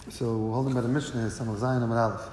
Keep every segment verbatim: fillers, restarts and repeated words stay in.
So we're holding by the Mishnah is Samach Zayin Amar Aleph.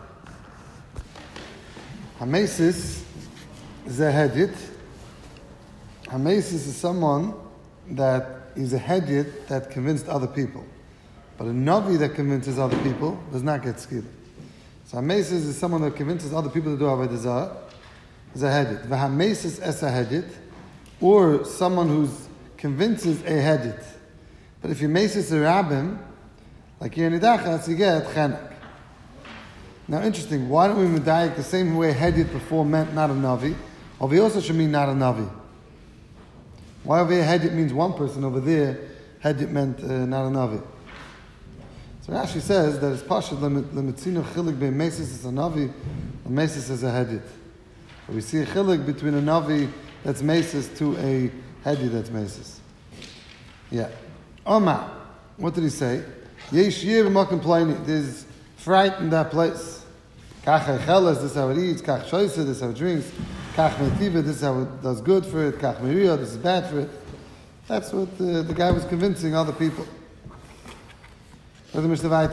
Hamesis is a hedit. Hamesis is someone that is a hedit that convinced other people. But a Navi that convinces other people does not get skila. So Hamesis is someone that convinces other people to do Avodah Zarah. Is a hedit. V'hamesis es a hedit, or someone who convinces a hedit. But if you mesis a rabbim, like Yenidachas, you get chenek. Now, interesting. Why don't we medayik the same way hedit before meant not a navi? Over here also should mean not a navi. Why over here hedit means one person? Over there, hedit meant uh, not a navi. So Rashi says that it's pashut lemitzinu chilik bein mesis as a navi, and mesis as a hedit. So we see a chilik between a navi that's mesis to a hedit that's mesis. Yeah. Omar, what did he say? Yesh yir b'makom ploni. There's fright in that place. Kach echeles, this is how it eats. Kach shoyse, this is how it drinks. Kach metiva, this is how it does good for it. Kach meria, this is bad for it. That's what the, the guy was convincing other people. You just said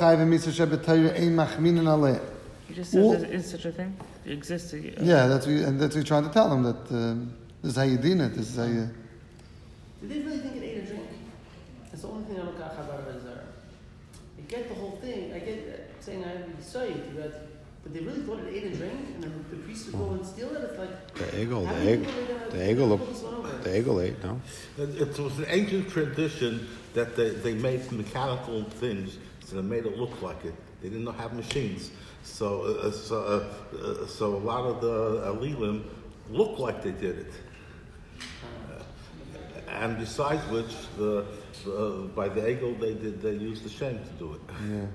there is such a thing? It exists. Uh, yeah, that's what you, and that's what you're trying to tell them, that um, this is how you deal it. This is how you... Did they really think it ate a drink? That's the only thing I don't got about it. I get the whole thing. I get saying I have to say but but they really thought it ate and drank, and the, the priest would go and steal it. It's like the eagle, the egg, the eagle, the eagle ate. No, it, it was an ancient tradition that they, they made mechanical things, so they made it look like it. They didn't have machines, so uh, so uh, uh, so a lot of the alilim looked like they did it. Uh, and besides which, the uh, by the eagle they did they used the shame to do it. Yeah.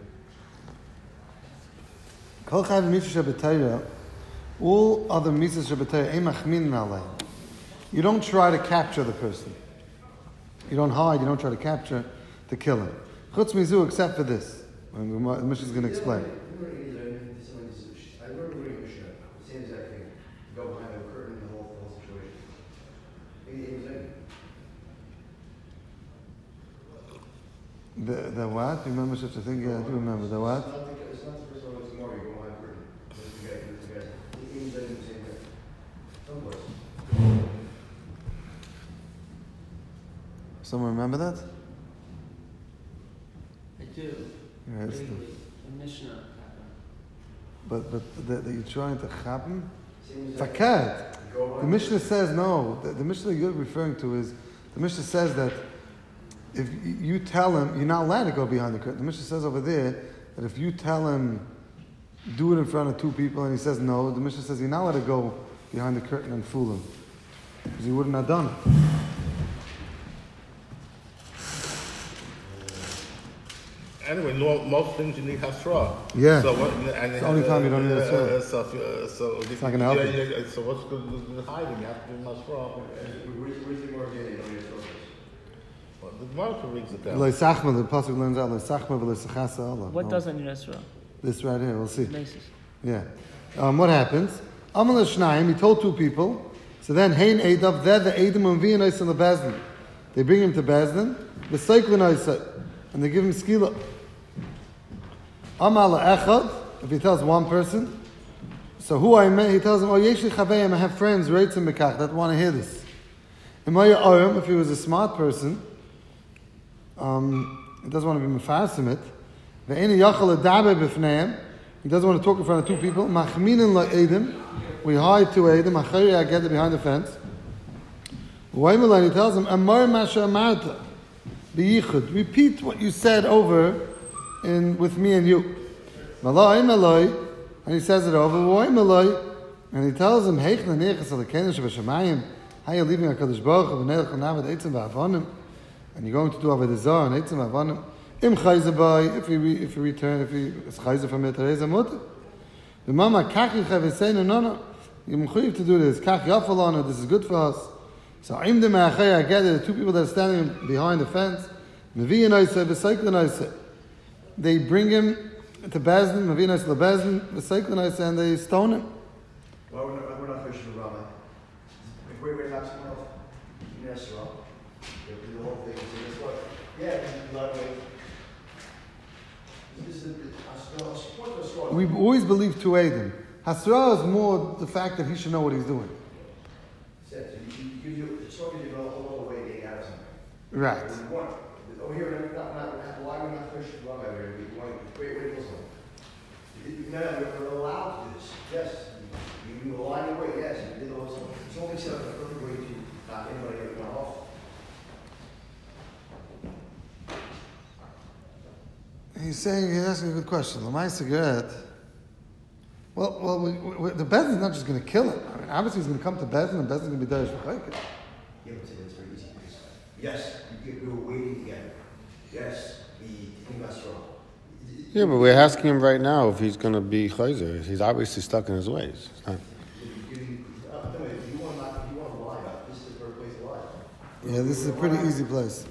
Kol chayv mitzvah shabbatayra, all other mitzvahs shabbatayra, ein machminin alei. You don't try to capture the person. You don't hide. You don't try to capture to kill him. Chutz mizu, except for this. And the Mishnah is going to explain. The the what? Do you remember such a thing? Yeah, I do remember. The what? It's not the first one, it's more, you go behind curtain. It's the guy, it's the guy. It's the same thing. Someplace. Someone remember that? I do. Yeah, it's the, the Mishnah. but but that you're trying to chapim? Fakad. The Mishnah says no. The, the Mishnah you're referring to is the Mishnah says that if you tell him, you're not allowed to go behind the curtain. The Mishnah says over there that if you tell him, do it in front of two people, and he says no, the Mishnah says you're not allowed to go behind the curtain and fool him. Because he wouldn't have done it. Anyway, no, most things you need hasra. Yeah. So what, and it's the only time you don't need uh, hasra. Uh, so, uh, so it's not going to help yeah, you. yeah, yeah, so what's good with hiding? You have to do hasra. Where's the more getting? The Gemara reads it down. Lo sachma, the pasuk learns out. Lo sachma v'lo sechasa Allah. What doesn't need Esra? This right here, we'll see. Basis. Yeah. Um, what happens? Amal Shnaim, he told two people. So then, Hein Eidav, they're the Eidim Unviyanais in the Bezdin. They bring him to Bezdin, the Cyclonais, and they give him skila. Amal Echad, if he tells one person, so who I met, he tells him, Oh, Yeshli Chaveim, I have friends, Reitzim Mekach, that want to hear this. Imaya Orim, if he was a smart person, um, he doesn't want to be mefarsim it. Ve'eni yachal adabe b'fneim. He doesn't want to talk in front of two people. Machminin la'edim. We hide two edim. Achari I get it behind the fence. V'aymelai, he tells him, Amar masha amarta. B'yichud. Repeat what you said over in with me and you. Malai malai. And he says it over. V'aymelai. And he tells him, Heich nanichas alakenish v'shamayim. How are you leaving HaKadosh Baruch Hu v'nelech l'navet eitzim v'avonim? And you're going to do Avodah Zarah and Eitzim Avanim. Im chayze bay, if he re, if he return, if he is chayze from it, tereza mutter. The mama kach yichav is saying, no, no, you're mechuyev to do this. Kach yafalana, this is good for us. So im de me'achay, I gather the two people that are standing behind the fence. Mevi yanaisa, v'saik l'naisa. They bring him to Bezdin, mevi yanaisa l'Bezdin, v'saik l'naisa, and they stone him. Well, we're not, we're not fishing the Rama. If we're not smart, yes, well. The whole thing is this one. Yeah, lightweight. This is the, I support the story. We always believe two Eidim. Hasra is more the fact that he should know what he's doing. Says, you, you, you, the story you go all the way to eight hours. Right. We want, over here, not, not, not, why we're not finished wrong over here, we want to create way Muslim. No, no, we're allowed to do this. Yes. You, you align your way, yes, you did also. It's only set up a perfect way to knock anybody ever went off. He's saying, he's asking a good question. Lamai Sigaret. Well, well, we, we, the Bezdin is not just going to kill him. I mean, obviously he's going to come to Bezdin, and Bezdin is going to be Darish V'chayket. Yeah, but it's very easy. Yes, we, we were waiting together. Yes, we think that's wrong. Yeah, but we're asking him right now if he's going to be chayzer. He's obviously stuck in his ways. It's not... Yeah, this is a pretty easy place.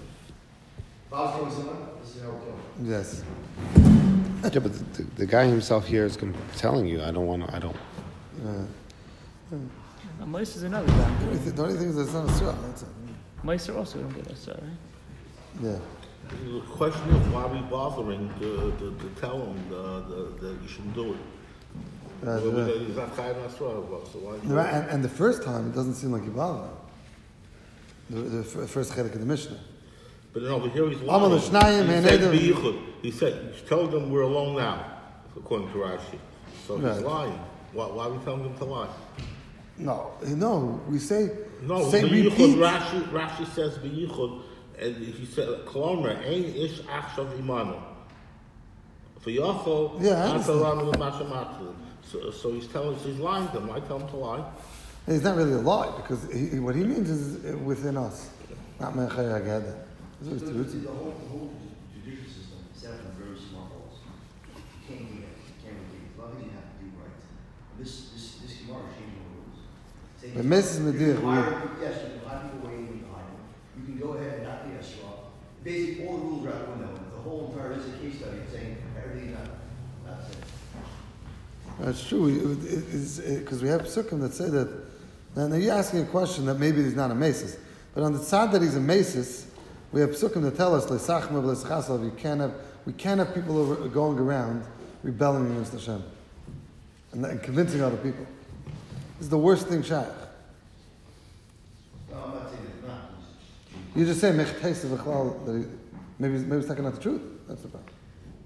Yes. Yeah, but the, the, the guy himself here is com- telling you, I don't want to, I don't. Uh, Now, mice is another guy. the, only thing, the only thing is that it's not a surah. That's it. Mice are also don't get a sir, right? Yeah. The question is, why are we bothering to, to, to tell him uh, the, that you shouldn't do it? Right, Well, right. He's not chayav Nasrah, so why? do Right, it? and, and the first time, it doesn't seem like you bother him. The, the f- first chelik of the Mishnah. But no, but here he's Amal lying. Shnayim He and said, Edom. "B'yichud." He said, tell them we're alone now, according to Rashi. So he's Right. lying. Why, why are we telling him to lie? No, no, we say, No, say B'yichud, repeat. Rashi, Rashi says B'yichud, and he said, Kolomer, ein ish achshav imanu. For Yachol, Yeah, I understand. so, so he's telling us, he's lying to them. Why tell him to lie? It's not really a lie, because he, he- what he means is within us. Not Mechai Agada. That's what The, it's the, true. the whole, the whole judicial system is set up in very small holes. You can't get it. You can't really get it. A lot of things you have to do right. This, this, this Gemara is changing the rules. Saying But Missus you Nadir, can we- hire, yes, you can hire people waiting behind them. You can go ahead and not be a straw. Basically, all the rules are out the window. The whole entire, this is a case study saying everything not, not said. That's true, because we have psukim that say that. Now, now you're asking a question that maybe he's not a masis, but on the side that he's a masis, we have psukim that tell us le'sachma v'le'schasav. You can't have, we can't have people over, going around rebelling against Hashem and, and convincing other people. This is the worst thing, shaykh. No, I'm not saying it's not. You just say mechtes v'chlal that he, maybe maybe it's not the truth. That's the problem.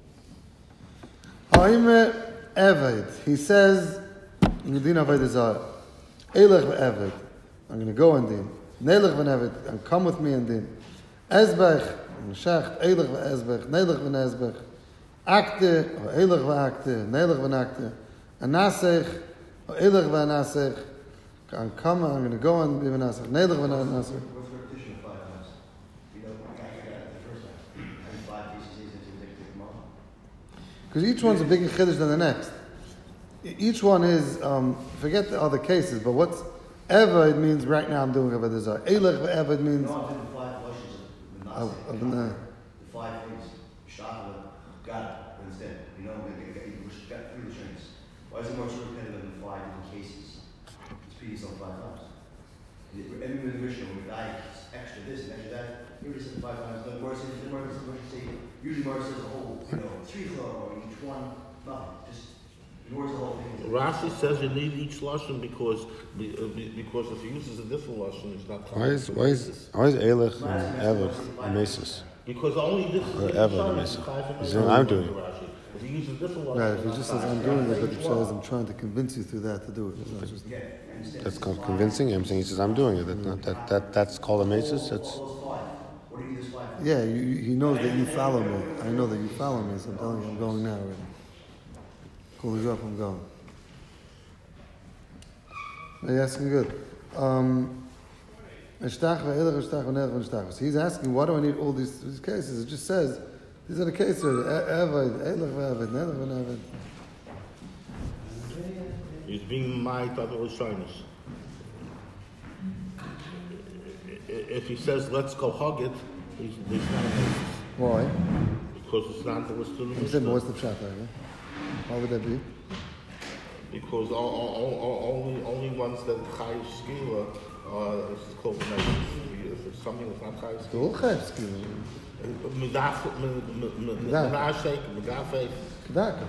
Ha'im Eved. He says in Yedin Avodah Zarah, Eilech v'Eved. I'm going to go in din. Neilech v'Eved. And come with me in din. Ezbech. Meshacht. Eilech v'Ezbech. Neilech v'Ezbech. Akte. Or Eilech v'Akte. Neilech v'Akte. Anasech. Or Eilech v'Anasech. I'm coming. I'm going to go and be v'Anasech. Neilech v'Anasech. What's the repetition of five times? You know, I got it the first time. And five pieces, he says, he'll take the tomorrow. Because each one's a bigger chiddush than the next. E- Each one is, um, forget the other cases, but what's ever it means right now I'm doing Avodah Zarah. Eilech ever it means No, I'm doing the five flushes of the of, Nase. of the, The five things. Shachla, got it. Instead, you know, we got, we got three strings. Why is it more so repetitive than five different cases? It's repeating yourself five times. Every in the Mishnah, when we die, extra this and extra that, you already said it five times. The Gemara says, the Gemara says, the Gemara say, usually Gemara says a whole, you know, three chol, or each one, nothing. Just ignores the whole thing. Rashi says you need each lashon because be- uh, be- because if he uses a different lashon, it's not. Why is, why is, why is Eilech and Eved a mesis? Because only this Or this ever lashon the is Mesa. chayav He's and saying, Mesa. I'm doing it. Rashi. If he uses a different lashon, right, if he it's just not says I'm chayav. doing it, but it says I'm trying to convince you through that to do it. It's not just, Yeah, I understand. That's called convincing. I'm saying he says, I'm doing it. That, not, that, that, that's called a mesis. That's, All those five. What do you need this five? yeah, you, you- he knows that you follow me. I know that you follow me, so I'm telling you I'm going now already. Cool you up, I'm going. Are you asking good? Um, Eshtach ve'elech, eshtach ve'nelech ve'eshtach. So he's asking, why do I need all these, these cases? It just says, these are the cases. Eved, elech ve'eved, nelech ve'neved. He's being my other lashonis. If he says let's go hug it, he's, he's not a mesis. Why? Because it's not the list of the He said, Mishnah. what's the pshat there? Why would that be? Because o- o- o- only only ones that chayiv skila uh, is called the mesis. If something that's not chayiv The skila. whole chayiv skila. Medaf, menashek, medafek. Kedaka.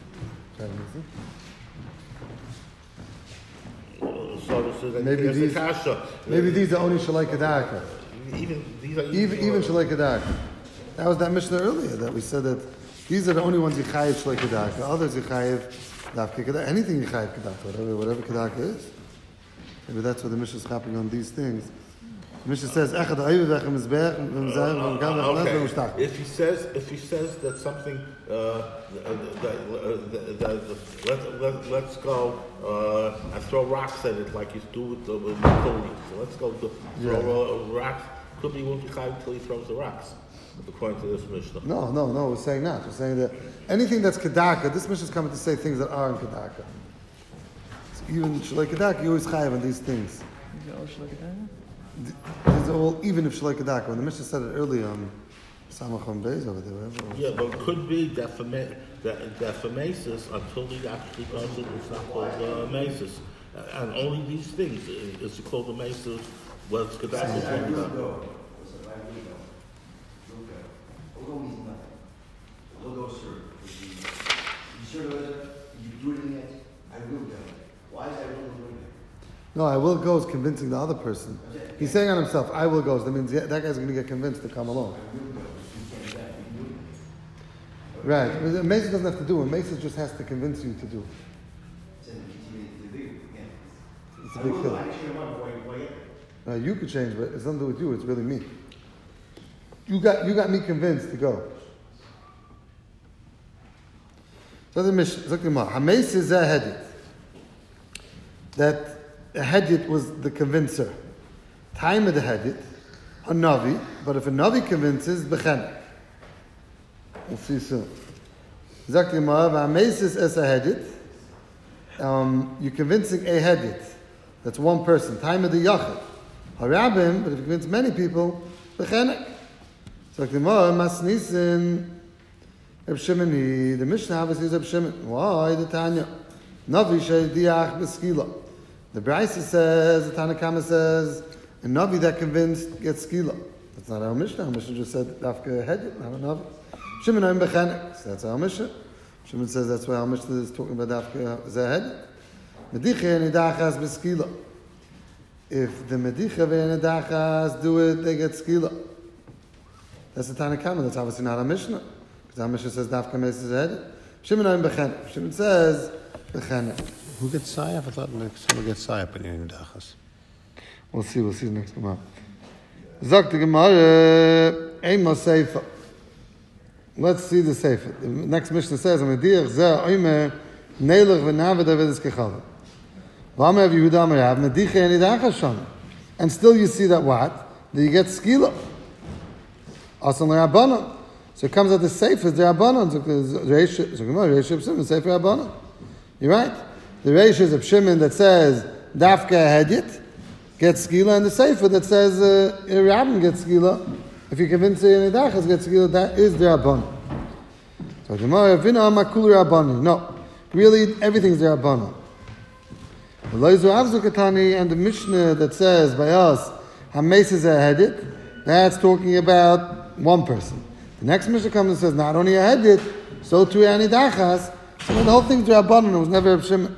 So, so that Maybe there's these- a kasha. Maybe these are only shalai kedaka. Even these are Even even shalai kedaka. That was that Mishnah earlier that we said that these are the only ones you chayiv shalai kedaka. Others you chayiv dafke kedaka. Anything you chayiv kedaka, whatever whatever kedaka is. Maybe that's what the Mishnah is copying on these things. The Mishnah says echad ha'ayv v'echem mizbeach v'mzayim v'mkam v'chnas v'mushtach. Okay. If he says, if he says that something, uh, that, that, that, let, let, let's go uh, and throw rocks at it like you do with the with the Koli. So let's go to throw uh, rocks. Could be won't be chayiv until he throws the rocks, according to this Mishnah. No, no, no. We're saying that. We're saying that anything that's kedaka. This Mishnah is coming to say things that are in kedaka. So even shalai kedaka, you always chayiv on these things. Is it all shalai kedaka? These are all even if shalai kedaka. When the Mishnah said it earlier on Samachon Beis over there. Whatever. Yeah, but it could be defama- de- defamasis until he actually does it. It's not called uh, masis. Uh, and only these things uh, is called the masis. What's I kedaka? will go. Listen, I will go. Will go. Will go means nothing. Will go, sir. You sure with it? You do it yet? I will go. Why is I will go doing it? No, I will go is convincing the other person. He's saying on himself, I will go. So that means yeah, that guy's going to get convinced to come along. I will go. You can't do that. You do it. Right. But Mesa doesn't have to do it. Mesa just has to convince you to do it. It's in the big, yeah. It's a I big will go. killer. I actually remember why, why, Uh, you could change, but it's nothing to do with you. It's really me. You got you got me convinced to go. So the Mishnah, Hameis is a hedit. That a hedit was the convincer. Time of the hedit, a navi. But if a navi convinces, bechenek. We'll see soon. Zakti Ma'av, Hameis is a hedit. Um, you're convincing a hedit. That's one person. Time of the yachid. Harabim, but if you convince many people, bechenek. So the Gemara masnisin Reb Shimoni. The Mishnah obviously is Reb Shimon. Why the Tanya? Navi sheidiach b'skila. The Brisa says, the Tana Kama says, a Navi that convinced gets skila. That's not our Mishnah. Our Mishnah just said dafka hedit, not a Navi. Shimon oim bechenek. So that's our Mishnah. Shimon says that's why our Mishnah is talking about dafka zehedit. Mediche nidachas b'skila. If the medicha ve'enadachas do it, they get skila. That's the Tana Kama. That's obviously not a Mishnah. Because our Mishnah says dafka meis is head. Shimon oim bechenek. Shimon says bechenek. Who gets sayaf? I thought someone gets sayaf in the Dachas. We'll see. We'll see next Gemara. Zok the Gemara ema seifa. Let's see the seifa. The next Mishnah says, "Amediach zeh oimer neilach v'naved avedis kechavah." V'amer Yehuda Amarav medicha enidachas shana. And still you see that what? That you get skila. Asan le'Rabbanan. So it comes out the seifa is the Rabbanan. So the Gemara Reish Shimon seifa Rabbanan. You're right. The Reish is of Shimon that says dafka hedit gets skila, and the seifa that says uh, Rabban gets skila. If you convince the enidachas gets skila, that is the Rabbanan. So the Gemara Vina Makul Rabbanan. No, really everything's the Rabbanan. And the Mishnah that says by us, Hameis is a hedit, that's talking about one person. The next Mishnah comes and says, not only a hedit, so too ani dachas. So the whole thing's Rabbanan, it was never Reb Shimon.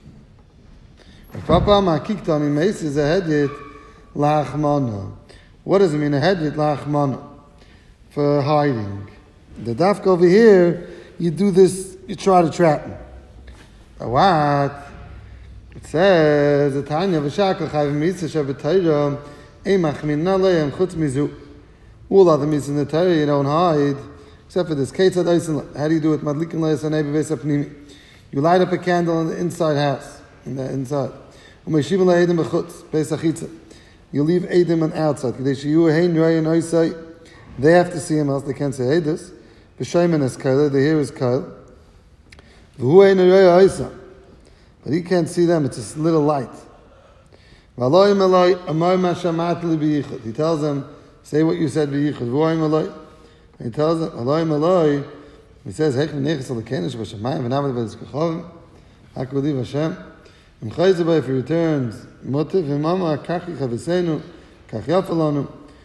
Hameis is a hedit, lachmana. What does it mean, a hedit, lachmana? For hiding. The dafka over here, you do this, you try to trap me. But what? It says, "Tanya v'shakal chayv mitzvah shabbatayra emach min nalei chutz mizu." All other mitzvahs in the Torah you don't hide, except for this. Keitzad oisen. How do you do it? Madlikin leisanei beveis apnimi. You light up a candle in the inside house, in the inside. Umeishivin le'edim b'chutz beis achitza. You leave edim on outside. Kadei sheyu hein yoyin oisai. They have to see him, else they can't say edus. B'shayman es kaila. They hear his kail. V'hu hein yoyin oisai. But he can't see them, it's just a little light. He tells them, say what you said b'yichud. He tells them, he says, if he returns,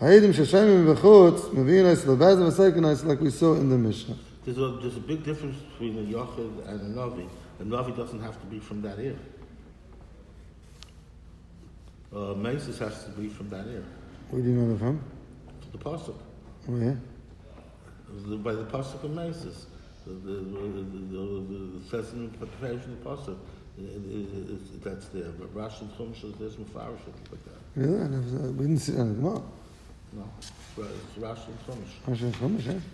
Ha'idim sheshayim v'chutz, mevi'in ois lebezer v'seikin ois, like we saw in the Mishnah. There's a, there's a big difference between a Yochid and a Navi. A Navi doesn't have to be from that ear. Uh, Mesis has to be from that ear. Where do you know that from? The Pasuk. Oh, yeah? The- By the Pasuk of Mesis. The, the, the, the, the, the says in the preparation of the Pasuk. It, it, it, that's there. But Rashi and Chumash, there's Mufarish, like that. Really? I never, we didn't see it on the Gemara. No. It's Rashi and Chumash. Rashi and Chumash, yeah?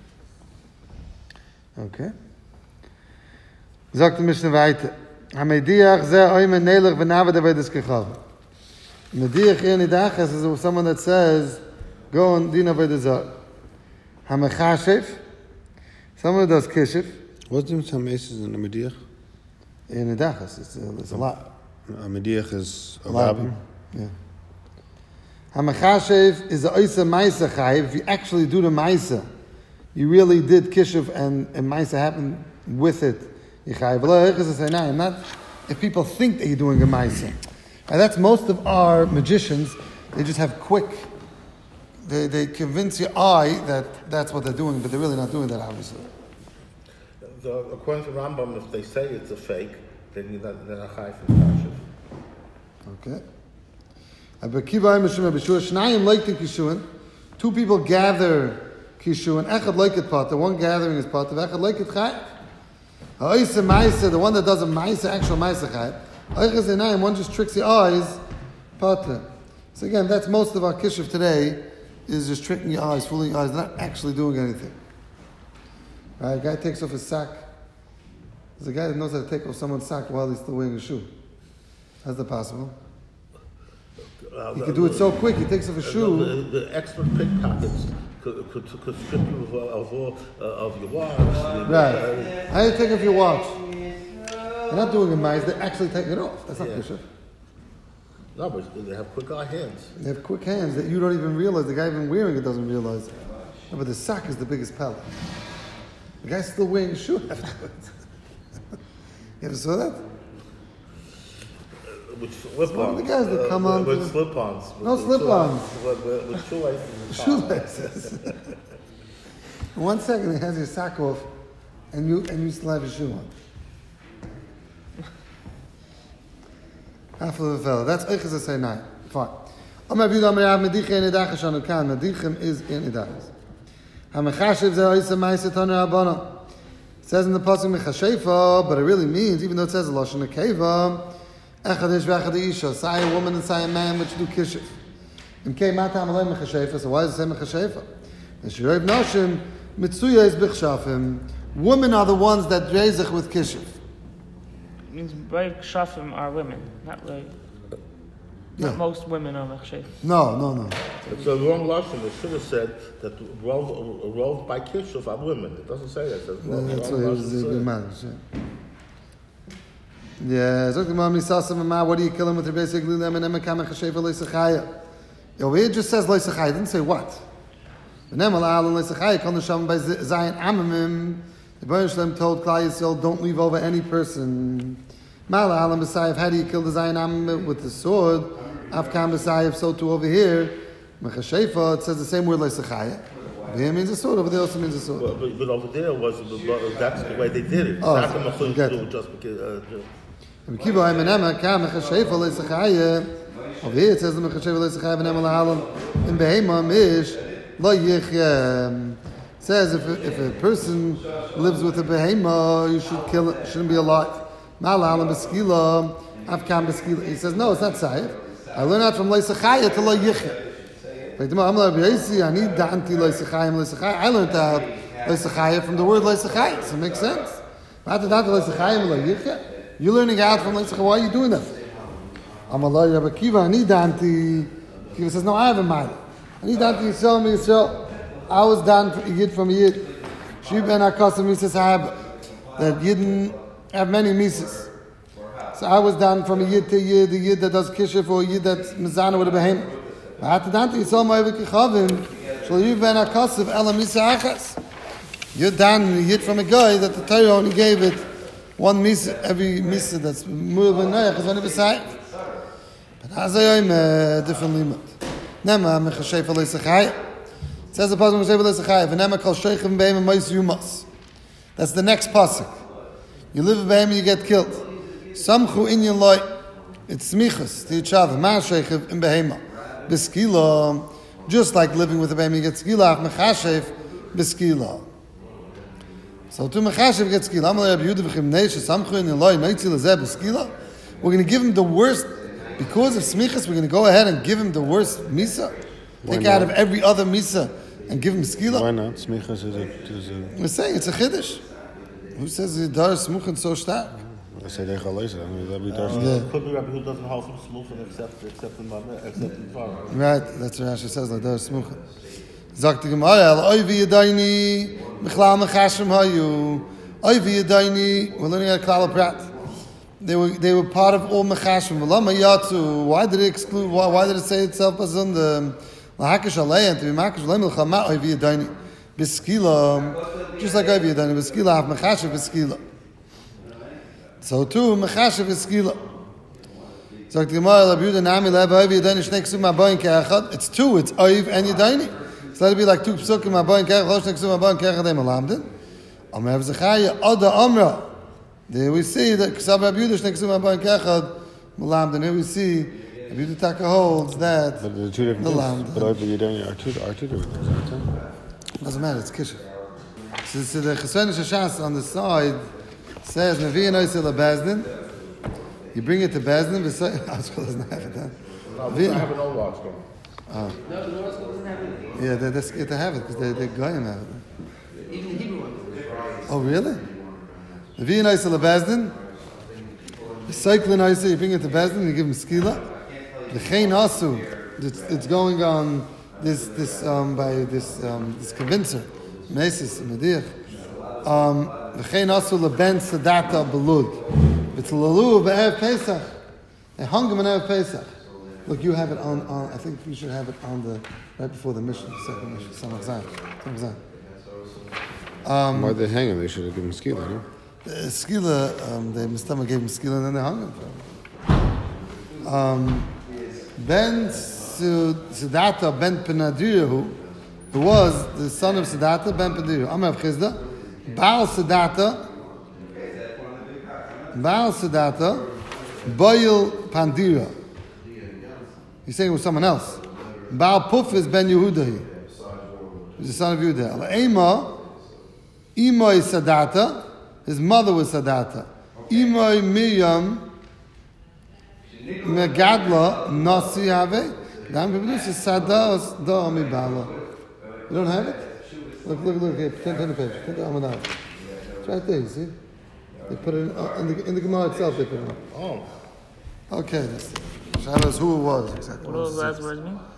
Okay. Sagt die Mishnah weiter. Hamediach zeh oime nelech v'navad avedes kechav. Mediach in Nidachas is someone that says, go and din avedes zar. Hamechashev, someone who does kishif. What's the difference between Mesis and a Mediach? In Nidachas, it's a, it's a lot. A Mediach is a A lot of rabbin. people. Yeah. Hamechashev is a oisa maisa chayiv. If you actually do the maisa, you really did kishuf and, and maisa happened with it. Not if people think that you're doing a maisa. And that's most of our magicians. They just have quick. They they convince your eye that that's what they're doing, but they're really not doing that, obviously. The, according to Rambam, if they say it's a fake, then you're not, they're not high from Kashiv. Okay. Abba Kiva Mishum Bishua Shnayim like the Kishuan. Two people gather Kishuan. Echad like it part. The one gathering is part of Echad like it Chai. Ha'isa Maisa, the one that does a Maisa, actual Maisa Chai. Ha'isa Zenayim, one just tricks the eyes. Part. So again, that's most of our Kishuv today, is just tricking your eyes, fooling your eyes. They're not actually doing anything. Right? A guy takes off his sack. There's a guy that knows how to take off someone's sack while he's still wearing a shoe. How's that possible? Uh, He could do it so quick. He takes off his shoe. The, the expert pickpockets could, could, could strip you of, of, all, uh, of your watch. Right. How do you take off your watch? They're not doing a mice. They're actually taking it off. That's not Yeah. kosher. No, but they have quick eye hands. They have quick hands that you don't even realize. The guy even wearing it doesn't realize. No, but the sack is the biggest pellet. The guy's still wearing a shoe afterwards. You ever saw that? With slip-ons. one of the guys that come uh, on with to the- slip-ons. No With- slip-ons. With, with, with shoelaces. Shoelaces. In one second, he has your sack off, and you and you still have your shoe on. Half of the fellow. That's Eichas a say nine. Fine. Amar Avidu Amar Rav Medicha in Idachas Shanu Kan. Medichem is in Idachas. Hamechashev ze oisa ma'isa taner abana. It says in the pasuk mechashefa, but it really means, even though it says a lashon nekeva, echad ish v'echad isha, say a woman and say a man which do kishuf. In kei matam alei mechashefa. So why does it say mechashefa? Meshiroiv nashim mitzuya is bichshafim. Women are the ones that reizach with kishuf. It means by Kshafim are women, not like Yeah. not most women are Mechshev. No, no, no. It's a wrong lesson. It should have said that rove, rove by kishuf are women. It doesn't say that. It says rove, That's wrong what it was lashon the said. matters, yeah. Yeah, Zok the Mami Sasa Mama, what do you kill him with the basic Lilem and Emekam and Chashev Leisachaya? Over here it just says Leisachaya, it didn't say what. But Nemal Al and Leisachaya, Kal Nesham by Zayin Amamim, the Baruch Shalem told Klal Yisrael, don't leave over any person. Mal Al and B'Sayev, how do you kill the Zayin Amamim with the sword? Afkam B'Sayev, so too over here. Mechashefa, it says the same word Leisachaya. Over here means a sword, over there also means a sword. Well, but, but over there was but that's the way they did it. It's Oh, not going to forget do it. it just because. Uh, Over here it says the Mechashefa Leisachaya v'nemal Halam in Behema Mish Lo Yichem. It says if a, if a person lives with a behema, you should kill it, shouldn't be alive. Mal Halam Beskila, Avkam Beskila. He says no, it's not Saif. I learned that from Leisachaya to Lo Yichem. I need Danti Leisachaya Leisachaya. I learned out Leisachaya from the word Leisachaya. Does it make sense? You're learning out from Leisachaya. Why are you doing that? I'm a lawyer, Rabbi Kiva. I need Danti. Kiva says, no, I have a mind. I need Danti Yisrael, me Yisrael. I was done for Yid from Yid. She ben Akasa Mises Haba. That Yidden have many Mises. So I was done from a Yid to Yid, a Yid that does Kishif or a Yid that's Mizana with a Behem. I had to Danti Yisrael, my Yid Kichavim. Shall you ben Akasa of Ela Misa Achas? You're done Yid from a guy that the Torah only gave it one Misa, every Misa that's Mur ben Noach is only beside. But Hazayim, uh, different limit. Nema mechashefa leisachaya. It says the pasuk mechashefa leisachaya. V'nema kol sheichem behem mois yumas. That's the next pasuk. You live with behem, you get killed. Samchu inyan loy. It's smichas to each other. Ma sheichem in behema. Beskila. Just like living with a behem, you get skila. Mechashev beskila. So to mechashev get skila. Amalei Rabbi Yehuda v'chim neisha. Samchu inyan loy. Noitzil azeh beskila. We're going to give him the worst. Because of smichas, we're going to go ahead and give him the worst misa. Take out of every other misa and give him skila. Why not? Smichas is a, is a... We're saying it's a chiddush. Who says the dar smuchen so stark? I say they chalesa. I mean, that'd be dar. Uh, could be Rabbi who doesn't hold from smuchen except except in except in Torah. Right, that's what Rashi says. Like dar smuchen. Zakt the Gemara, al oivi yadayni michlal mechashem hayu. Oivi yadayni. We're learning a klal prat. They were they were part of all mechashim. V'lama yatzu. Why did it exclude? Why, why did it say itself as on the lahakish alei and to be makish alei milchama oivi yadayni b'skila, just like oivi yadayni b'skila have mechashiv b'skila. So too mechashiv b'skila. So the Gemara Rabbi Yehuda nami lev oivi yadayni shnei ksum ma'bayin ke'echad. It's two. It's oiv and yadayni. So let it be like two psukim ma'bayin ke'echad. Shnei ksum ma'bayin ke'echad they malamdin. Amar Zechariah Oda Amra. There we see that Ksab Rabbi Yehuda Shnei Ksum Ma'bayin Ke'echad Malamd, and here we see Rabbi Yehuda Taka holds that But the two different the things. lamb. But over you don't are two are two different things. Aren't Doesn't matter, it's kisha. So, so the Chesron Shashas on the side says Navi and Oisel Bezdin. You bring it to Bezdin. Ashkel doesn't have it. Huh? No, we don't have an old watch going. Oh. No, the North doesn't have it. Yeah, they're, they're scared to have it because they they're goyim have it. Even the Hebrew one. Oh really? Navi and Oisel Bezdin. The cycle in Oisel, you bring it to Bezdin, you give him skila. The Chain Asu, it's, it's going on this this um, by this um, this convincer, Mesis Medich. Um, the Chain Asu leben Sadata belud. It's lalu be'ev Pesach. They hung him in Erev Pesach. Look, you have it on, on. I think you should have it on the right before the mission, second mission. Some exam, some exam. Um, Why they hang him? They should have given him skila, no? Uh, skila, um, they Mistama gave him skila and then they hung him for him. Um, ben Siddhartha ben Penadirahu, who was the son of Siddhartha ben Penadirahu. Amar Chizda, Baal Siddhartha, Baal Siddhartha, Boil Pandira. He's saying it was someone else. Baal Pufis ben Yehudahi. He's the son of Yehuda. Al-Ema, Imoi Siddhartha, his mother was Siddhartha. Imoi Miriam Megadla Nasi Have. Dam Biblis is Sadas Da Mi Bala. You don't have it? Look, look, look here. Turn, turn the page. Turn the Amanah. It's right there, you see? They put it in, uh, in the in the Gemara itself. They put it in. Oh. Okay, that's Shabbos who it was exactly. What do those last words mean?